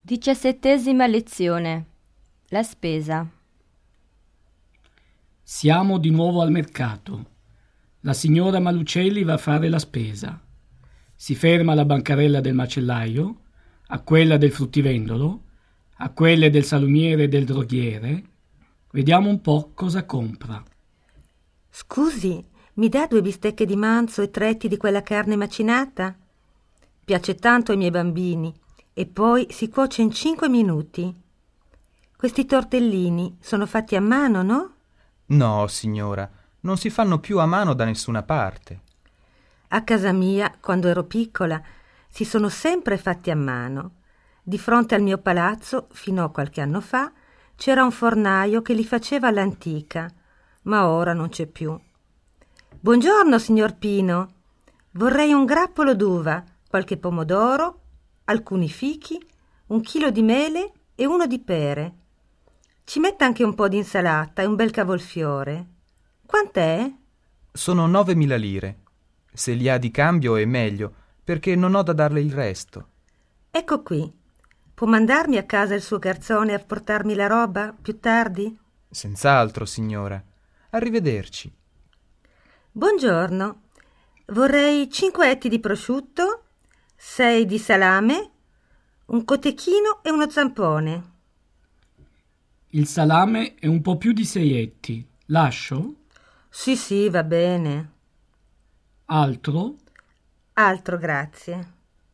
17ª lezione. La spesa. Siamo di nuovo al mercato. La signora Malucelli va a fare la spesa. Si ferma alla bancarella del macellaio, a quella del fruttivendolo, a quelle del salumiere e del droghiere. Vediamo un po' cosa compra. Scusi, mi dà 2 bistecche di manzo e 3 etti di quella carne macinata? Piace tanto ai miei bambini e poi si cuoce in 5 minuti. Questi tortellini sono fatti a mano, no? No, signora, non si fanno più a mano da nessuna parte. A casa mia, quando ero piccola, si sono sempre fatti a mano. Di fronte al mio palazzo, fino a qualche anno fa, c'era un fornaio che li faceva all'antica, ma ora non c'è più. Buongiorno, signor Pino. Vorrei un grappolo d'uva, qualche pomodoro, alcuni fichi, 1 chilo di mele e 1 di pere. Ci metta anche un po' di insalata e un bel cavolfiore. Quant'è? Sono 9.000 lire. Se li ha di cambio è meglio, perché non ho da darle il resto. Ecco qui. Può mandarmi a casa il suo garzone a portarmi la roba più tardi? Senz'altro, signora. Arrivederci. Buongiorno. Vorrei 5 etti di prosciutto, 6 di salame, un cotechino e uno zampone. Il salame è un po' più di 6 etti. Lascio? Sì, va bene. Altro? Altro, grazie.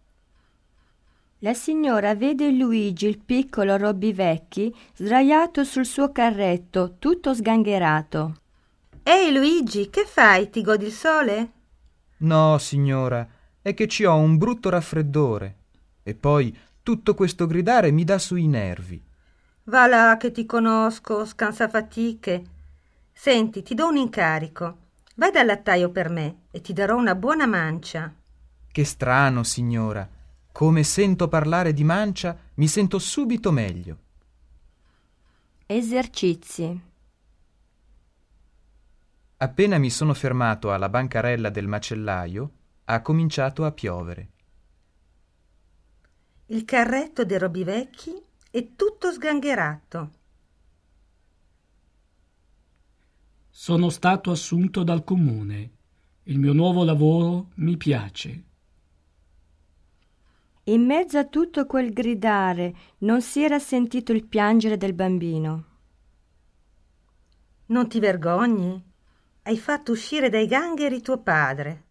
La signora vede Luigi, il piccolo Robivecchi, sdraiato sul suo carretto, tutto sgangherato. Ehi Luigi, che fai? Ti godi il sole? No, signora, è che ci ho un brutto raffreddore. E poi tutto questo gridare mi dà sui nervi. Va là che ti conosco, scansafatiche. Senti, ti do un incarico. Vai dal lattaio per me e ti darò una buona mancia. Che strano, signora. Come sento parlare di mancia, mi sento subito meglio. Esercizi. Appena mi sono fermato alla bancarella del macellaio, ha cominciato a piovere. Il carretto dei Robivecchi è tutto sgangherato. Sono stato assunto dal comune. Il mio nuovo lavoro mi piace. In mezzo a tutto quel gridare non si era sentito il piangere del bambino. Non ti vergogni? Hai fatto uscire dai gangheri tuo padre.